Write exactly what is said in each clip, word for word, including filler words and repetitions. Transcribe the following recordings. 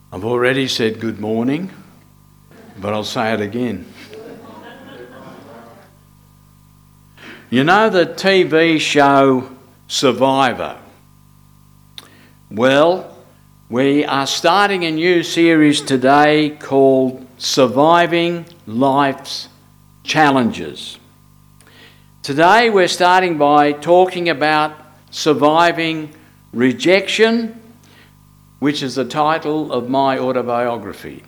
I've already said good morning, but I'll say it again. You know the T V show Survivor? Well, we are starting a new series today called Surviving Life's Challenges. Today we're starting by talking about surviving rejection, which is the title of my autobiography.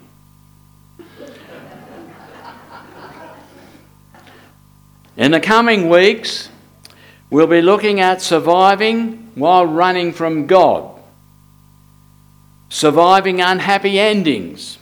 In the coming weeks, we'll be looking at surviving while running from God, surviving unhappy endings.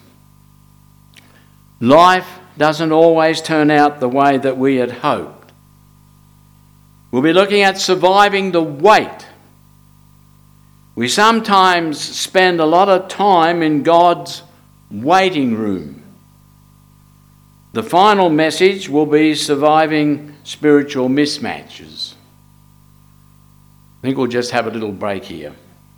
Life doesn't always turn out the way that we had hoped. We'll be looking at surviving the wait. We sometimes spend a lot of time in God's waiting room. The final message will be surviving spiritual mismatches. I think we'll just have a little break here.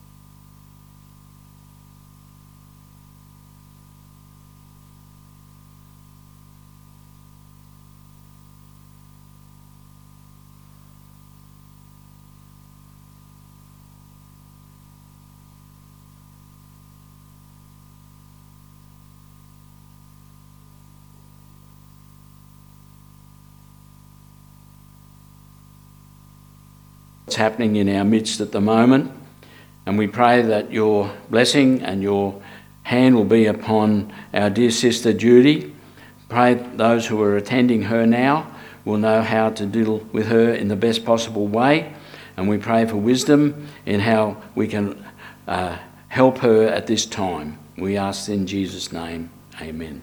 What's happening in our midst at the moment, and we pray that your blessing and your hand will be upon our dear sister Judy. Pray those who are attending her now will know how to deal with her in the best possible way, and we pray for wisdom in how we can uh, help her at this time. We ask in Jesus' name, amen.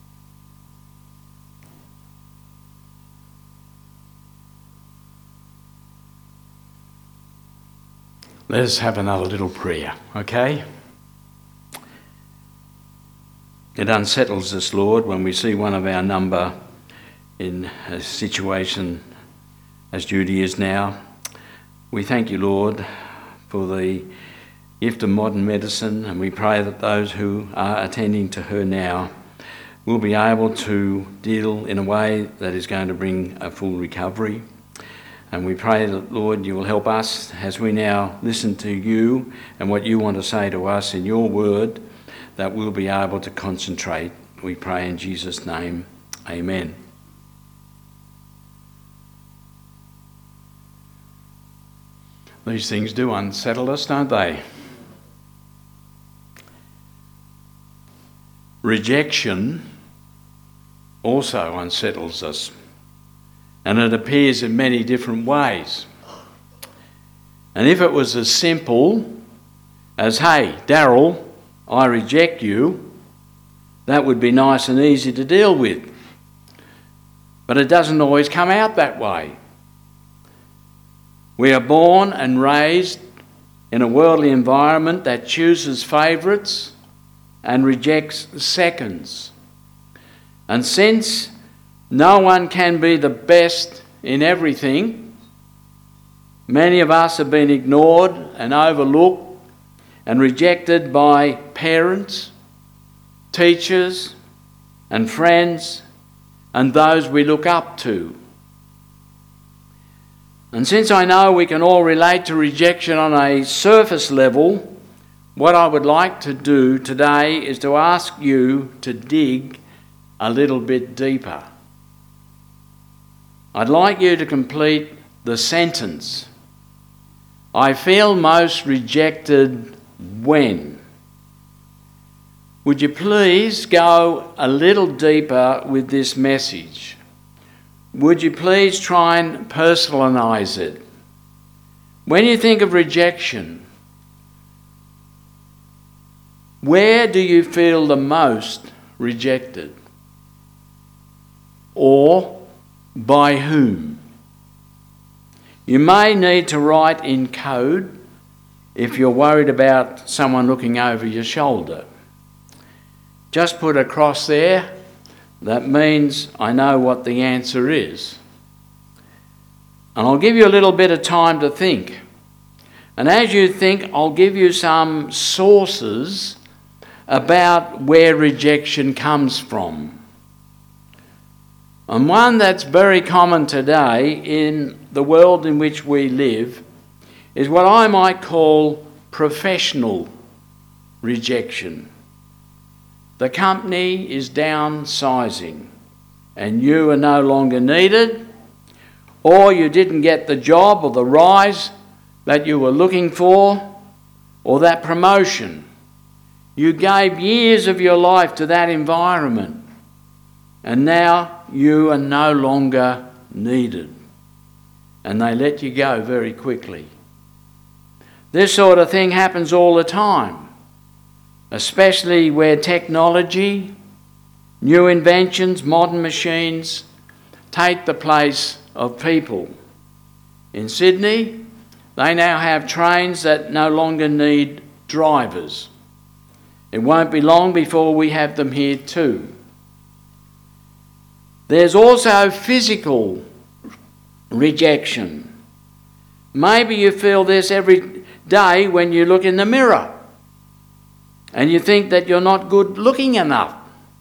Let us have another little prayer, okay? It unsettles us, Lord, when we see one of our number in a situation as Judy is now. We thank you, Lord, for the gift of modern medicine, and we pray that those who are attending to her now will be able to deal in a way that is going to bring a full recovery. And we pray that, Lord, you will help us as we now listen to you and what you want to say to us in your word, that we'll be able to concentrate. We pray in Jesus' name. Amen. These things do unsettle us, don't they? Rejection also unsettles us. And it appears in many different ways. And if it was as simple as, hey, Daryl, I reject you, that would be nice and easy to deal with. But it doesn't always come out that way. We are born and raised in a worldly environment that chooses favourites and rejects seconds. And since no one can be the best in everything, many of us have been ignored and overlooked and rejected by parents, teachers, and friends, and those we look up to. And since I know we can all relate to rejection on a surface level, what I would like to do today is to ask you to dig a little bit deeper. I'd like you to complete the sentence. I feel most rejected when. Would you please go a little deeper with this message? Would you please try and personalise it? When you think of rejection, where do you feel the most rejected? Or by whom? You may need to write in code if you're worried about someone looking over your shoulder. Just put a cross there. That means I know what the answer is. And I'll give you a little bit of time to think. And as you think, I'll give you some sources about where rejection comes from. And one that's very common today in the world in which we live is what I might call professional rejection. The company is downsizing and you are no longer needed, or you didn't get the job or the rise that you were looking for, or that promotion. You gave years of your life to that environment, and now you are no longer needed. And they let you go very quickly. This sort of thing happens all the time, especially where technology, new inventions, modern machines take the place of people. In Sydney, they now have trains that no longer need drivers. It won't be long before we have them here too. There's also physical rejection. Maybe you feel this every day when you look in the mirror and you think that you're not good looking enough.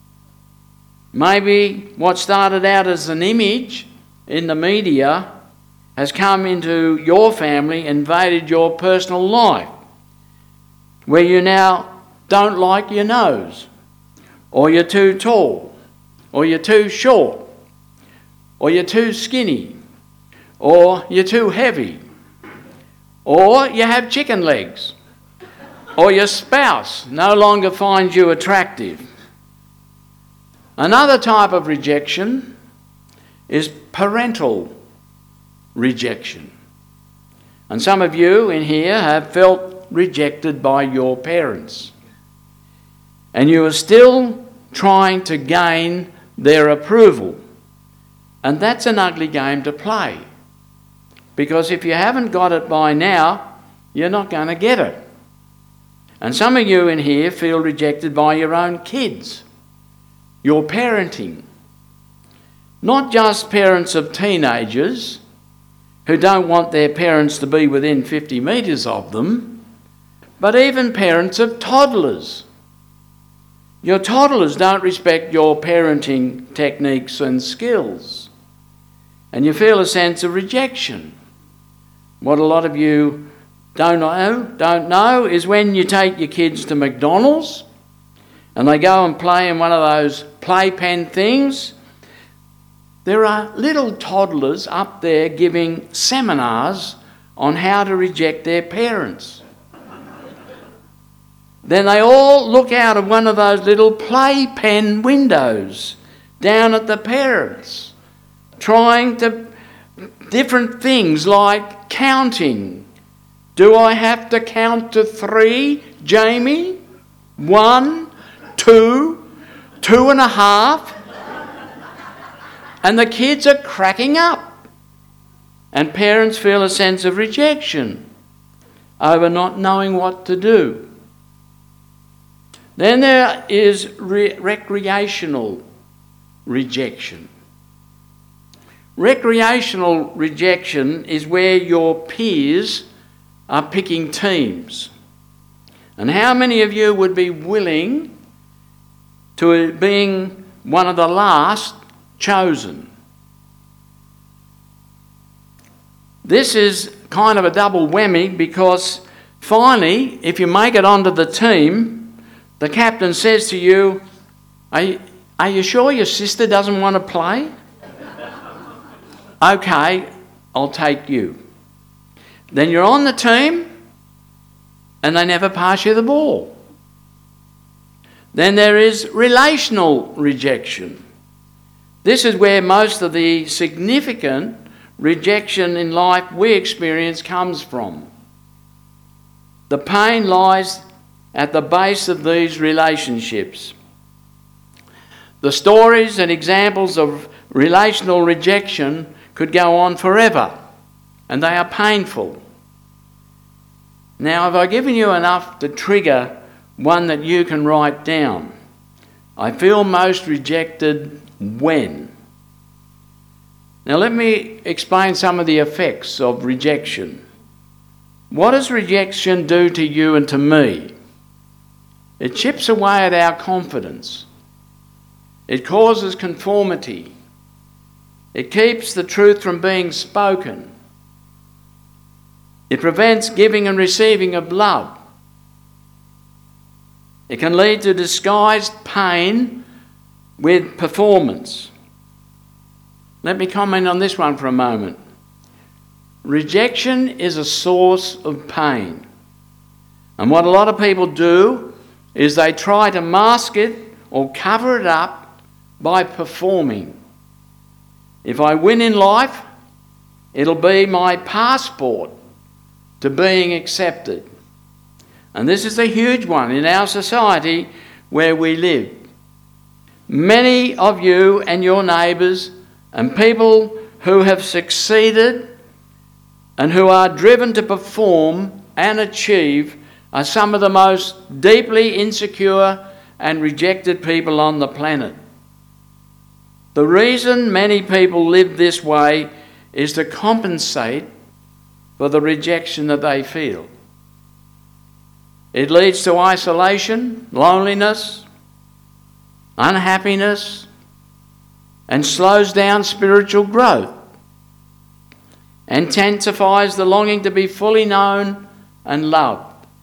Maybe what started out as an image in the media has come into your family, invaded your personal life, where you now don't like your nose, or you're too tall, or you're too short, or you're too skinny, or you're too heavy, or you have chicken legs, or your spouse no longer finds you attractive. Another type of rejection is parental rejection. And some of you in here have felt rejected by your parents. And you are still trying to gain their approval. And that's an ugly game to play. Because if you haven't got it by now, you're not going to get it. And some of you in here feel rejected by your own kids. Your parenting. Not just parents of teenagers who don't want their parents to be within fifty metres of them, but even parents of toddlers. Your toddlers don't respect your parenting techniques and skills, and you feel a sense of rejection. What a lot of you don't know, don't know is when you take your kids to McDonald's and they go and play in one of those playpen things, there are little toddlers up there giving seminars on how to reject their parents. Then they all look out of one of those little playpen windows down at the parents, trying to different things like counting. Do I have to count to three, Jamie? One, two, two and a half? And the kids are cracking up. And parents feel a sense of rejection over not knowing what to do. Then there is re- recreational rejection. Recreational rejection is where your peers are picking teams. And how many of you would be willing to being one of the last chosen? This is kind of a double whammy because finally, if you make it onto the team, the captain says to you, are you, are you sure your sister doesn't want to play? Okay, I'll take you. Then you're on the team and they never pass you the ball. Then there is relational rejection. This is where most of the significant rejection in life we experience comes from. The pain lies at the base of these relationships. The stories and examples of relational rejection could go on forever, and they are painful. Now, have I given you enough to trigger one that you can write down? I feel most rejected when? Now, let me explain some of the effects of rejection. What does rejection do to you and to me? It chips away at our confidence. It causes conformity. It keeps the truth from being spoken. It prevents giving and receiving of love. It can lead to disguised pain with performance. Let me comment on this one for a moment. Rejection is a source of pain. And what a lot of people do is they try to mask it or cover it up by performing. If I win in life, it'll be my passport to being accepted. And this is a huge one in our society where we live. Many of you and your neighbours and people who have succeeded and who are driven to perform and achieve are some of the most deeply insecure and rejected people on the planet. The reason many people live this way is to compensate for the rejection that they feel. It leads to isolation, loneliness, unhappiness, and slows down spiritual growth, intensifies the longing to be fully known and loved.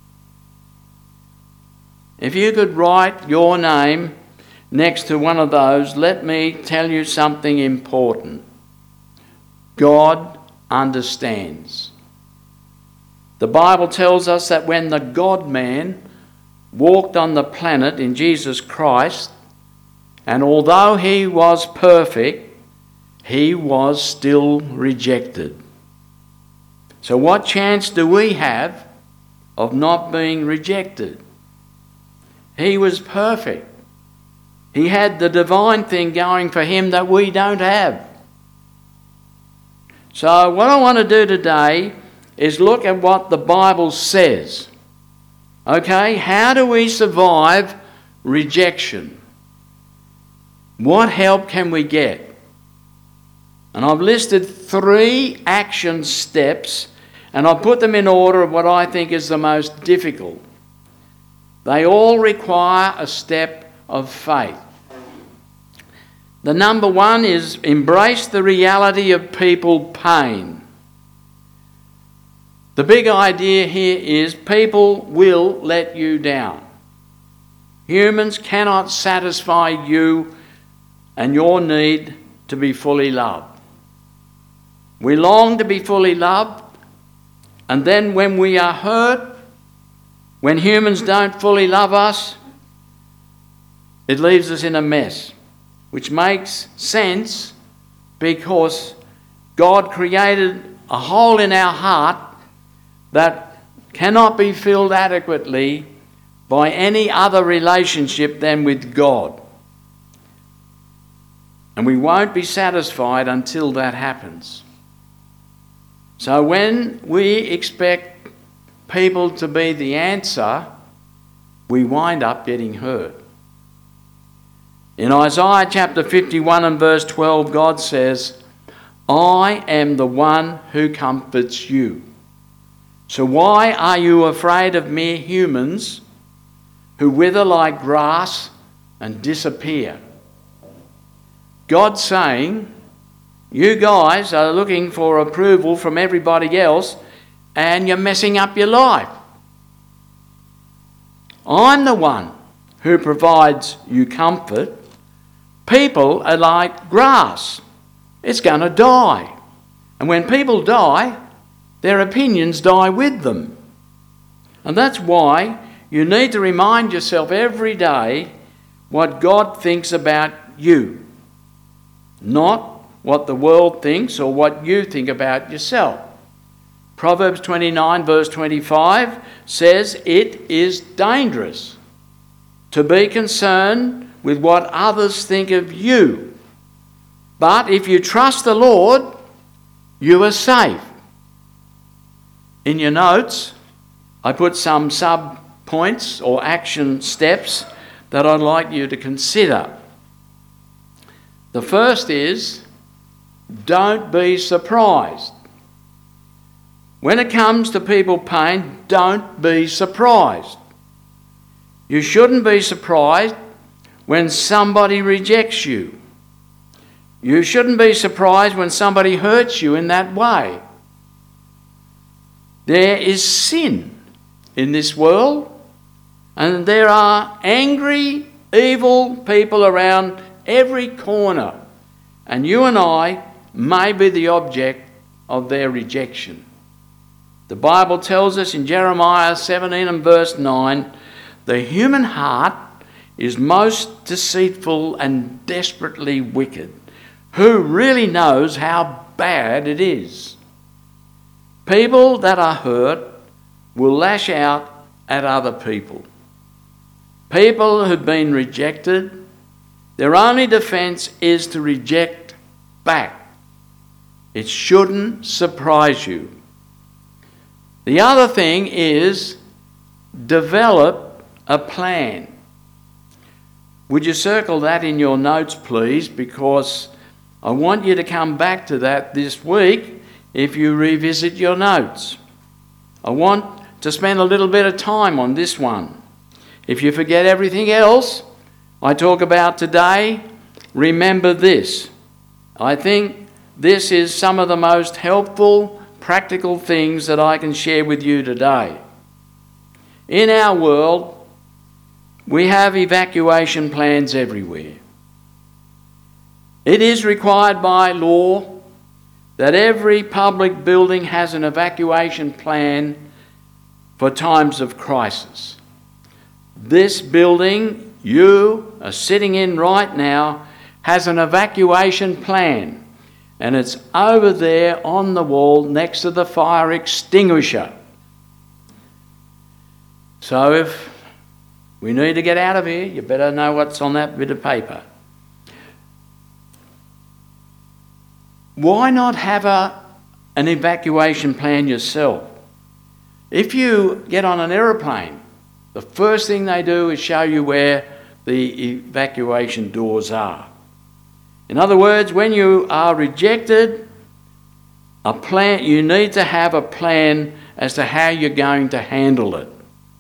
If you could write your name next to one of those, let me tell you something important. God understands. The Bible tells us that when the God-man walked on the planet in Jesus Christ, and although he was perfect, he was still rejected. So what chance do we have of not being rejected? He was perfect. He had the divine thing going for him that we don't have. So what I want to do today is look at what the Bible says. Okay, how do we survive rejection? What help can we get? And I've listed three action steps, and I've put them in order of what I think is the most difficult. They all require a step of faith. The number one is embrace the reality of people pain. The big idea here is people will let you down. Humans cannot satisfy you and your need to be fully loved. We long to be fully loved, and then when we are hurt, when humans don't fully love us, it leaves us in a mess, which makes sense because God created a hole in our heart that cannot be filled adequately by any other relationship than with God. And we won't be satisfied until that happens. So when we expect people to be the answer, we wind up getting hurt. In Isaiah chapter fifty-one and verse twelve, God says, I am the one who comforts you. So why are you afraid of mere humans who wither like grass and disappear? God's saying, you guys are looking for approval from everybody else and you're messing up your life. I'm the one who provides you comfort. People are like grass. It's going to die. And when people die, their opinions die with them. And that's why you need to remind yourself every day what God thinks about you, not what the world thinks or what you think about yourself. Proverbs twenty-nine verse twenty-five says it is dangerous to be concerned with what others think of you. But if you trust the Lord, you are safe. In your notes, I put some sub-points or action steps that I'd like you to consider. The first is, don't be surprised. When it comes to people pain, don't be surprised. You shouldn't be surprised when somebody rejects you. You shouldn't be surprised when somebody hurts you in that way. There is sin in this world, and there are angry, evil people around every corner, and you and I may be the object of their rejection. The Bible tells us in Jeremiah seventeen and verse nine, the human heart is most deceitful and desperately wicked. Who really knows how bad it is? People that are hurt will lash out at other people. People who've been rejected, their only defence is to reject back. It shouldn't surprise you. The other thing is develop a plan. Would you circle that in your notes, please? Because I want you to come back to that this week if you revisit your notes. I want to spend a little bit of time on this one. If you forget everything else I talk about today, remember this. I think this is some of the most helpful, practical things that I can share with you today. In our world, we have evacuation plans everywhere. It is required by law that every public building has an evacuation plan for times of crisis. This building you are sitting in right now has an evacuation plan, and it's over there on the wall next to the fire extinguisher. So if we need to get out of here, you better know what's on that bit of paper. Why not have a, an evacuation plan yourself? If you get on an aeroplane, the first thing they do is show you where the evacuation doors are. In other words, when you are rejected, a plan, you need to have a plan as to how you're going to handle it.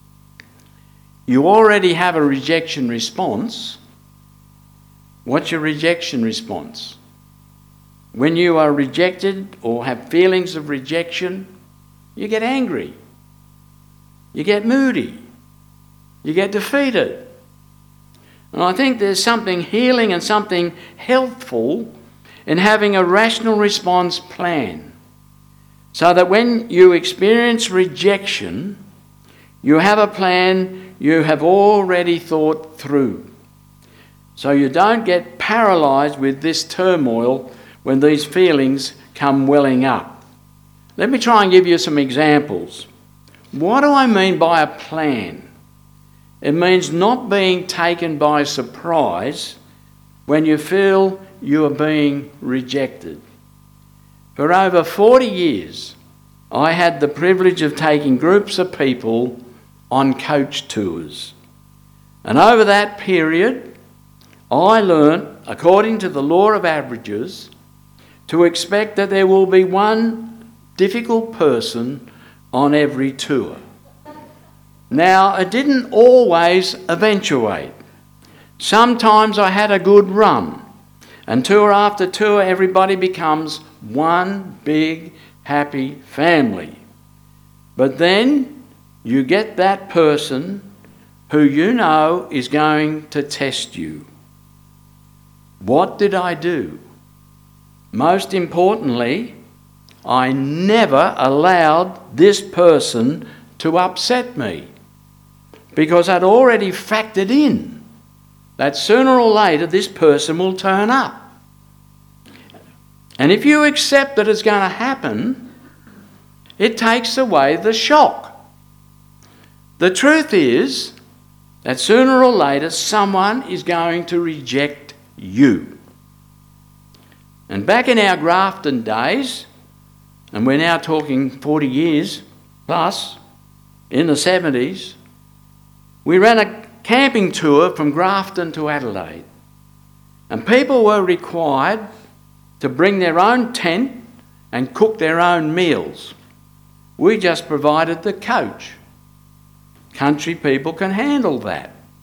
You already have a rejection response. What's your rejection response? When you are rejected or have feelings of rejection, you get angry. You get moody. You get defeated. And I think there's something healing and something healthful in having a rational response plan, so that when you experience rejection, you have a plan you have already thought through, so you don't get paralysed with this turmoil when these feelings come welling up. Let me try and give you some examples. What do I mean by a plan? It means not being taken by surprise when you feel you are being rejected. For over forty years, I had the privilege of taking groups of people on coach tours. And over that period, I learnt, according to the law of averages, to expect that there will be one difficult person on every tour. Now, it didn't always eventuate. Sometimes I had a good run, and tour after tour everybody becomes one big happy family. But then you get that person who you know is going to test you. What did I do? Most importantly, I never allowed this person to upset me, because I'd already factored in that sooner or later this person will turn up. And if you accept that it's going to happen, it takes away the shock. The truth is that sooner or later someone is going to reject you. And back in our Grafton days, and we're now talking forty years plus, in the seventies, we ran a camping tour from Grafton to Adelaide. And people were required to bring their own tent and cook their own meals. We just provided the coach. Country people can handle that.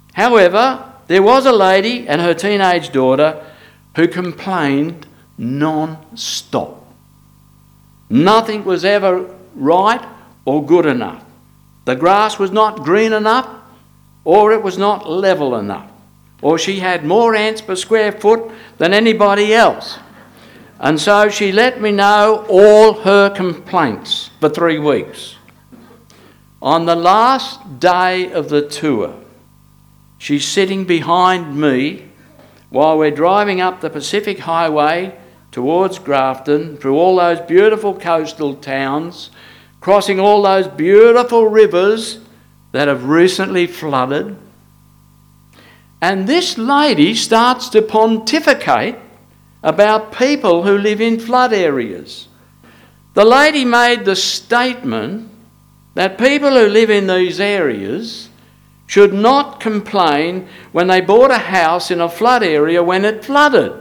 However, there was a lady and her teenage daughter who complained non-stop. Nothing was ever right or good enough. The grass was not green enough, or it was not level enough, or she had more ants per square foot than anybody else. And so she let me know all her complaints for three weeks. On the last day of the tour, she's sitting behind me while we're driving up the Pacific Highway towards Grafton, through all those beautiful coastal towns, crossing all those beautiful rivers that have recently flooded. And this lady starts to pontificate about people who live in flood areas. The lady made the statement that people who live in these areas should not complain when they bought a house in a flood area when it flooded.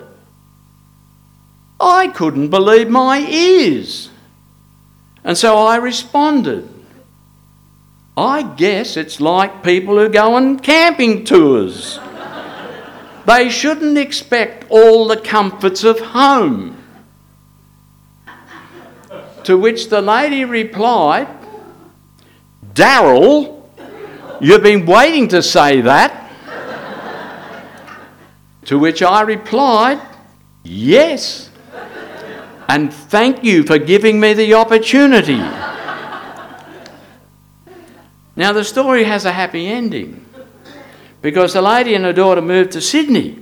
I couldn't believe my ears. And so I responded, I guess it's like people who go on camping tours. They shouldn't expect all the comforts of home. To which the lady replied, Daryl, you've been waiting to say that. To which I replied, yes. And thank you for giving me the opportunity. Now, the story has a happy ending because the lady and her daughter moved to Sydney.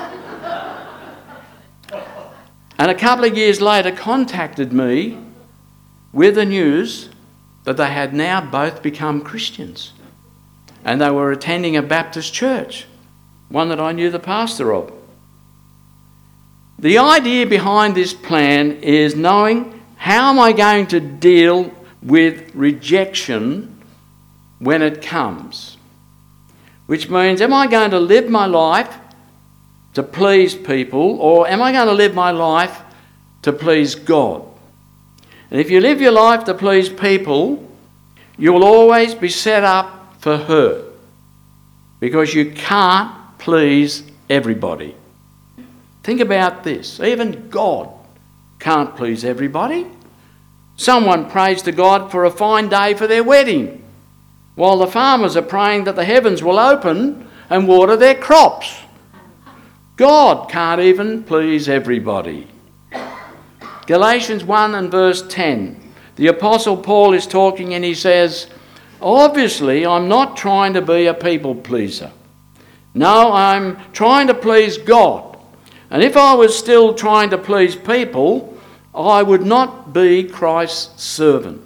And a couple of years later contacted me with the news that they had now both become Christians. And they were attending a Baptist church, one that I knew the pastor of. The idea behind this plan is knowing how am I going to deal with rejection when it comes. Which means, am I going to live my life to please people, or am I going to live my life to please God? And if you live your life to please people, you will always be set up for hurt, because you can't please everybody. Think about this. Even God can't please everybody. Someone prays to God for a fine day for their wedding, while the farmers are praying that the heavens will open and water their crops. God can't even please everybody. Galatians one and verse ten. The Apostle Paul is talking and he says, obviously I'm not trying to be a people pleaser. No, I'm trying to please God. And if I was still trying to please people, I would not be Christ's servant.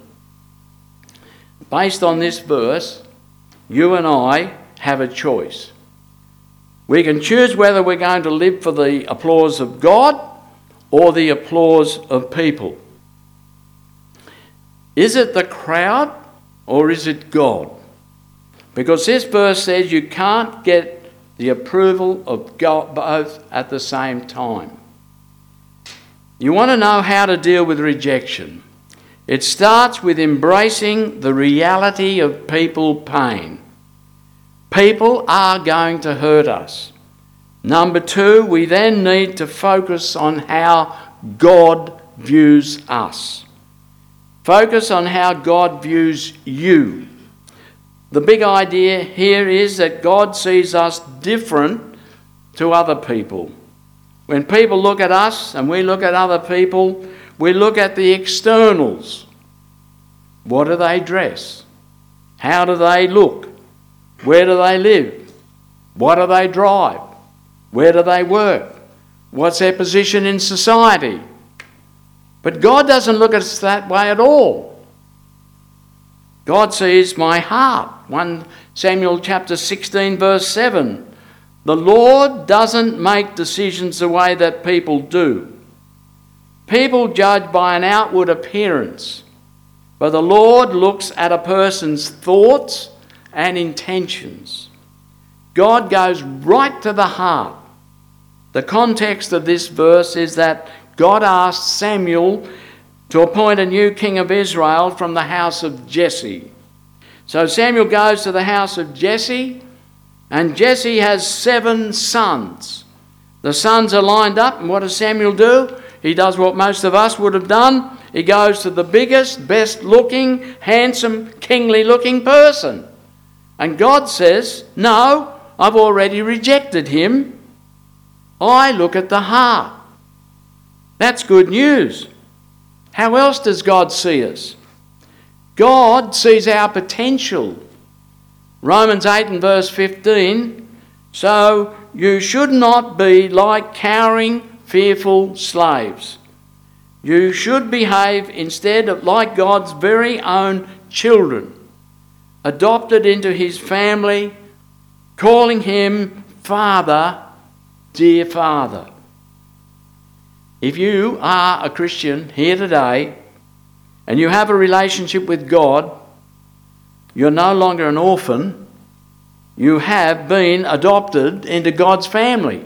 Based on this verse, you and I have a choice. We can choose whether we're going to live for the applause of God or the applause of people. Is it the crowd or is it God? Because this verse says you can't get the approval of God both at the same time. You want to know how to deal with rejection. It starts with embracing the reality of people pain. People are going to hurt us. Number two, we then need to focus on how God views us. Focus on how God views you. The big idea here is that God sees us different to other people. When people look at us and we look at other people, we look at the externals. What do they dress? How do they look? Where do they live? What do they drive? Where do they work? What's their position in society? But God doesn't look at us that way at all. God sees my heart. First Samuel chapter sixteen verse seven. The Lord doesn't make decisions the way that people do. People judge by an outward appearance, but the Lord looks at a person's thoughts and intentions. God goes right to the heart. The context of this verse is that God asked Samuel to appoint a new king of Israel from the house of Jesse. So Samuel goes to the house of Jesse, And Jesse has seven sons. The sons are lined up, and what does Samuel do? He does what most of us would have done. He goes to the biggest, best looking, handsome, kingly looking person. And God says, no, I've already rejected him. I look at the heart. That's good news. How else does God see us? God sees our potential. Romans eight and verse fifteen, so you should not be like cowering, fearful slaves. You should behave instead of like God's very own children, adopted into his family, calling him Father, dear Father. If you are a Christian here today and you have a relationship with God, you're no longer an orphan. You have been adopted into God's family.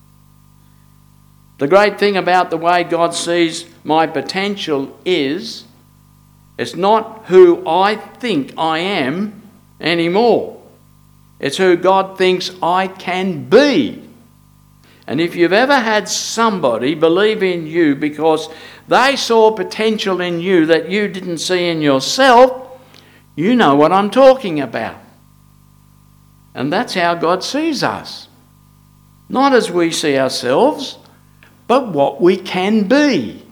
The great thing about the way God sees my potential is it's not who I think I am anymore. It's who God thinks I can be. And if you've ever had somebody believe in you because they saw potential in you that you didn't see in yourself, you know what I'm talking about. And that's how God sees us. Not as we see ourselves, but what we can be.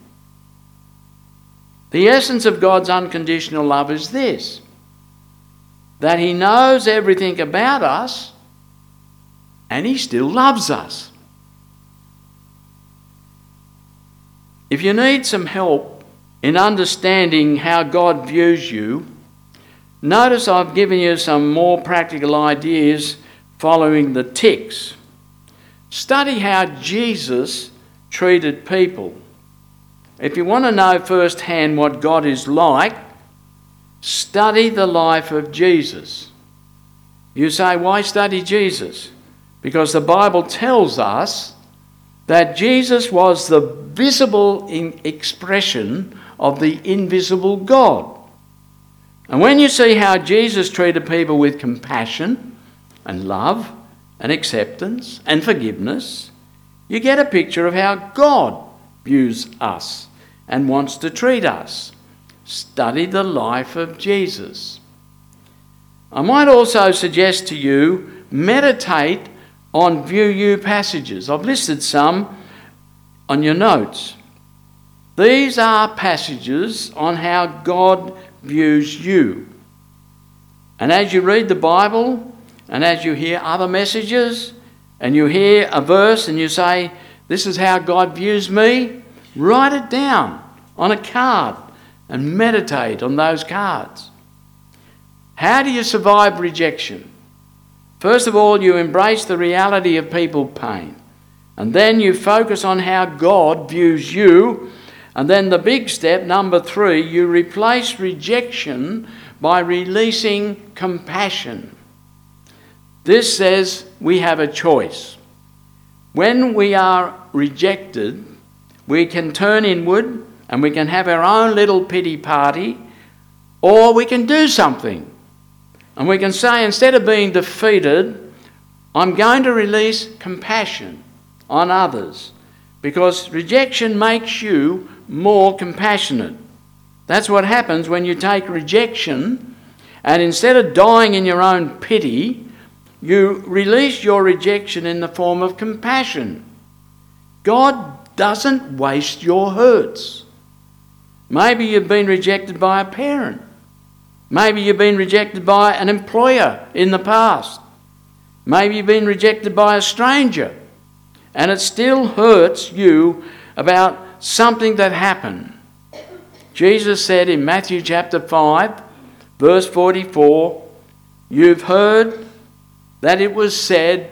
The essence of God's unconditional love is this: that he knows everything about us and he still loves us. If you need some help in understanding how God views you, notice I've given you some more practical ideas following the ticks. Study how Jesus treated people. If you want to know firsthand what God is like, study the life of Jesus. You say, why study Jesus? Because the Bible tells us that Jesus was the visible expression of the invisible God. And when you see how Jesus treated people with compassion and love and acceptance and forgiveness, you get a picture of how God views us and wants to treat us. Study the life of Jesus. I might also suggest to you, meditate on View You passages. I've listed some on your notes. These are passages on how God views you. And as you read the Bible, and as you hear other messages, and you hear a verse and you say, this is how God views me, write it down on a card and meditate on those cards. How do you survive rejection? First of all, you embrace the reality of people's pain. And then you focus on how God views you. And then the big step, number three, you replace rejection by releasing compassion. This says we have a choice. When we are rejected, we can turn inward and we can have our own little pity party, or we can do something. And we can say, instead of being defeated, I'm going to release compassion on others, because rejection makes you more compassionate. That's what happens when you take rejection, and instead of dying in your own pity, you release your rejection in the form of compassion. God doesn't waste your hurts. Maybe you've been rejected by a parent. Maybe you've been rejected by an employer in the past. Maybe you've been rejected by a stranger. And it still hurts you about something that happened. Jesus said in Matthew chapter five, verse forty-four, you've heard that it was said,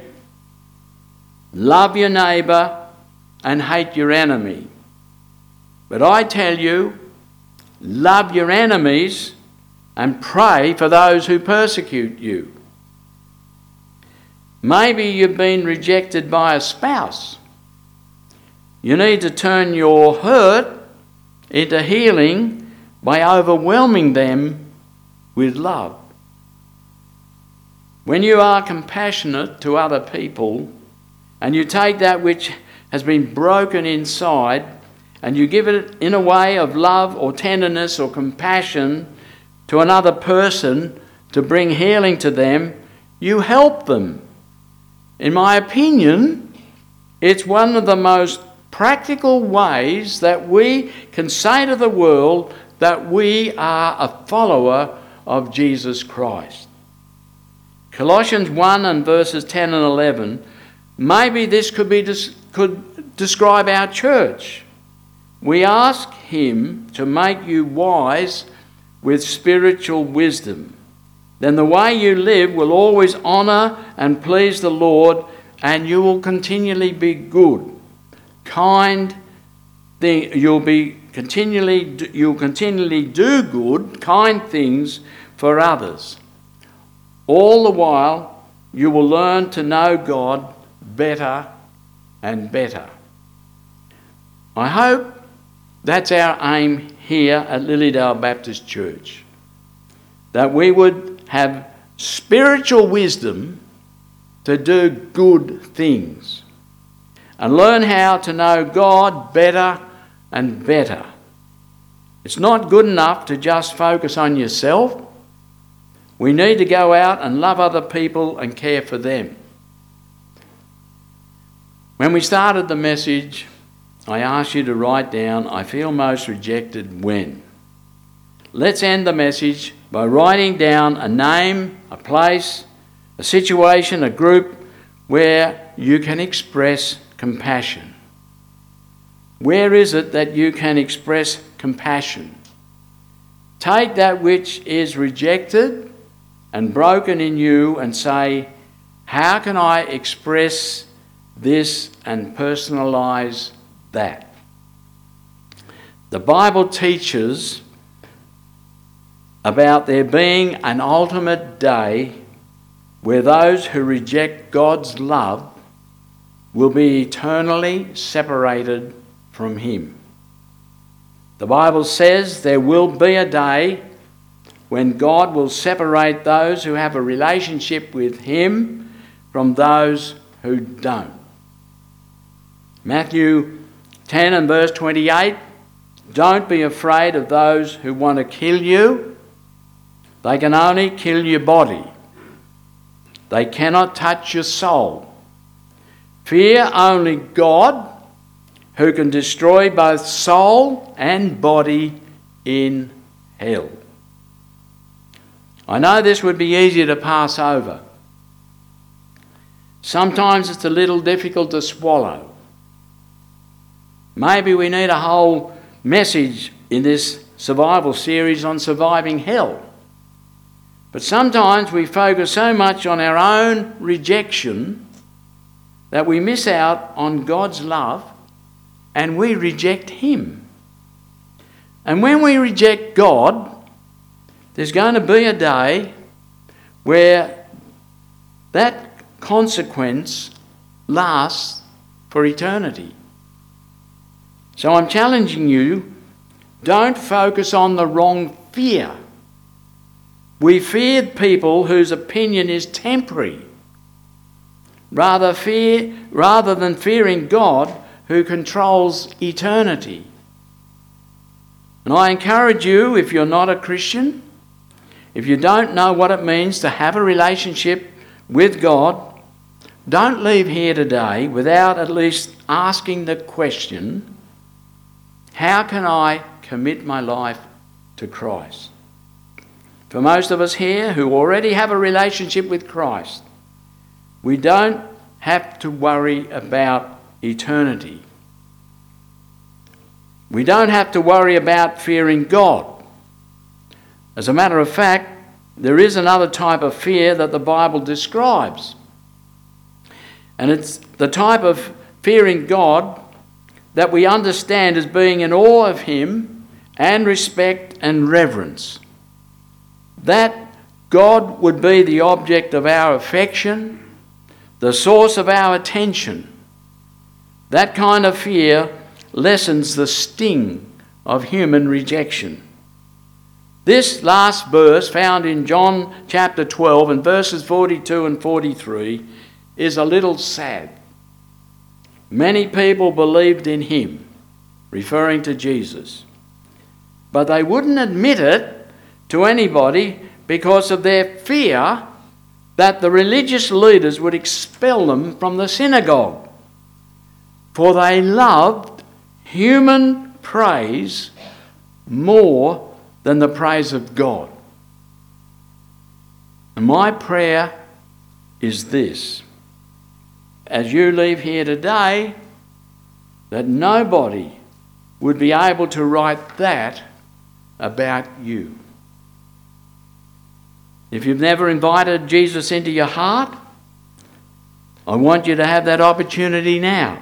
love your neighbour and hate your enemy. But I tell you, love your enemies and pray for those who persecute you. Maybe you've been rejected by a spouse. You need to turn your hurt into healing by overwhelming them with love. When you are compassionate to other people and you take that which has been broken inside and you give it in a way of love or tenderness or compassion to another person to bring healing to them, you help them. In my opinion, it's one of the most practical ways that we can say to the world that we are a follower of Jesus Christ. Colossians one and verses ten and eleven, maybe this could be could describe our church. We ask him to make you wise with spiritual wisdom. Then the way you live will always honour and please the Lord, and you will continually be good, kind. You'll be continually you'll continually do good, kind things for others. All the while, you will learn to know God better and better. I hope that's our aim here at Lilydale Baptist Church, that we would have spiritual wisdom to do good things and learn how to know God better and better. It's not good enough to just focus on yourself. We need to go out and love other people and care for them. When we started the message, I asked you to write down, I feel most rejected when. Let's end the message by writing down a name, a place, a situation, a group where you can express compassion. Where is it that you can express compassion? Take that which is rejected and broken in you and say, how can I express this and personalise that? The Bible teaches about there being an ultimate day where those who reject God's love will be eternally separated from him. The Bible says there will be a day when God will separate those who have a relationship with him from those who don't. Matthew ten and verse twenty-eight, don't be afraid of those who want to kill you. They can only kill your body. They cannot touch your soul. Fear only God, who can destroy both soul and body in hell. I know this would be easier to pass over. Sometimes it's a little difficult to swallow. Maybe we need a whole message in this survival series on surviving hell. But sometimes we focus so much on our own rejection that we miss out on God's love and we reject him. And when we reject God, there's going to be a day where that consequence lasts for eternity. So I'm challenging you, don't focus on the wrong fear. We fear people whose opinion is temporary, rather fear, rather than fearing God who controls eternity. And I encourage you, if you're not a Christian, if you don't know what it means to have a relationship with God, don't leave here today without at least asking the question, how can I commit my life to Christ? For most of us here who already have a relationship with Christ, we don't have to worry about eternity. We don't have to worry about fearing God. As a matter of fact, there is another type of fear that the Bible describes. And it's the type of fearing God that we understand as being in awe of him and respect and reverence. That God would be the object of our affection, the source of our attention. That kind of fear lessens the sting of human rejection. This last verse, found in John chapter twelve and verses forty-two and forty-three, is a little sad. Many people believed in him, referring to Jesus, but they wouldn't admit it to anybody because of their fear that the religious leaders would expel them from the synagogue. For they loved human praise more than the praise of God. And my prayer is this: as you leave here today, that nobody would be able to write that about you. If you've never invited Jesus into your heart, I want you to have that opportunity now.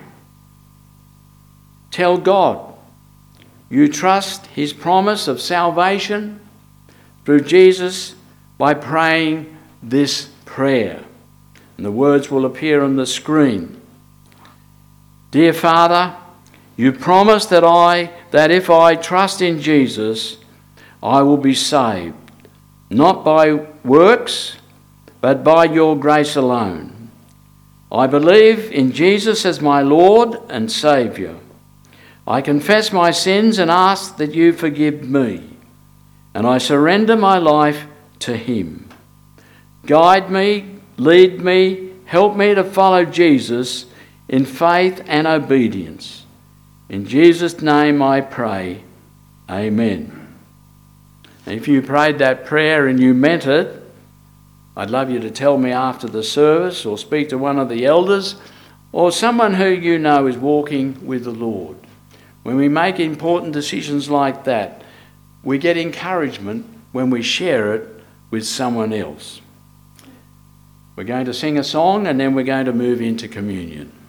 Tell God you trust his promise of salvation through Jesus by praying this prayer. And the words will appear on the screen. Dear Father, you promised that I that if I trust in Jesus, I will be saved, not by works, but by your grace alone. I believe in Jesus as my Lord and Saviour. I confess my sins and ask that you forgive me, and I surrender my life to him. Guide me, lead me, help me to follow Jesus in faith and obedience. In Jesus' name I pray. Amen. If you prayed that prayer and you meant it, I'd love you to tell me after the service, or speak to one of the elders or someone who you know is walking with the Lord. When we make important decisions like that, we get encouragement when we share it with someone else. We're going to sing a song and then we're going to move into communion.